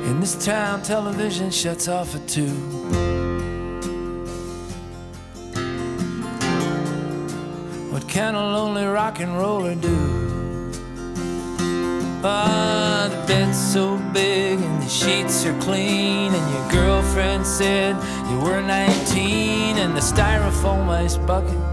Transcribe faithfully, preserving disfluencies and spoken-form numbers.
In this town, television shuts off at two. What can a lonely rock and roller do? Ah, the bed's so big and the sheets are clean, and your girlfriend said you were nineteen, and the styrofoam ice bucket